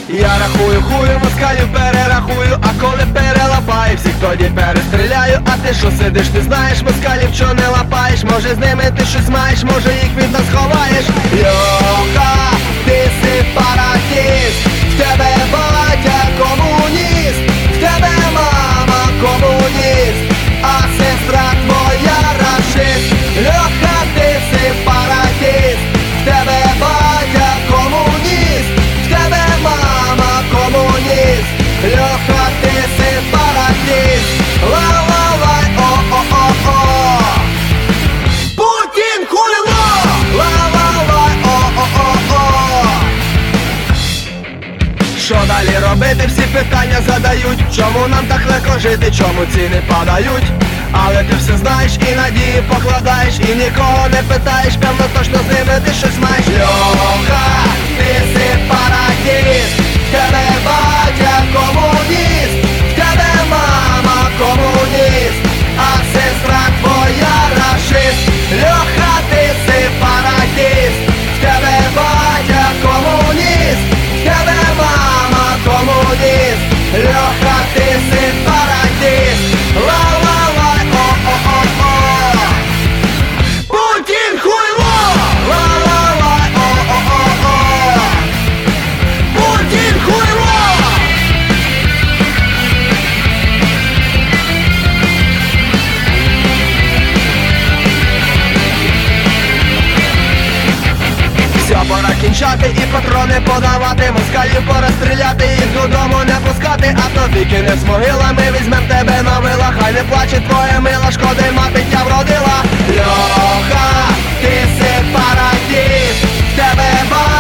Я рахую хую, москалів перерахую, а коли перелапаю, всіх тоді перестріляю. А ти що сидиш, не знаєш, москалів чо не лапаєш? Може з ними ти щось маєш, може їх від нас ховаєш? Йоха, ти сепаратіст, в тебе батя комуніст, в тебе мама комуніст, а сестра твоя рашист. Льоха, ти сепаратіст, в тебе батя комуніст, в тебе мама комуніст. Льоха, ти сепаратіст, ла-ла-лай, о-о-о-о. Путін хуйло, ла-ла-лай, о-о-о-о. Що далі робити, всі питання задають. Чому нам так легко жити, чому ціни падають? Але ти все знаєш і надії покладаєш, і нікого не питаєш, певно точно з ними ти щось маєш. Льоха, ти сепаратіст, в тебе батя комуніст, в тебе мама комуніст, а сестра твоя рашист. Льоха, ти сепаратіст, в тебе батя комуніст, в тебе мама комуніст. Льоха, ти сепаратіст, ла-ла-лай, о-о-о-о. Путін хуйло, ла-ла-лай, о-о-о-о. Путін хуйло. Все, пора кінчати і патрони подавати, москалів пора стріляти, їх додому не пускати, а то віки не з могилами, візьмем тебе на вила. Хай не плаче твоя мила, шкоди мати тя вродила. Льоха, ти сепаратіст, в тебе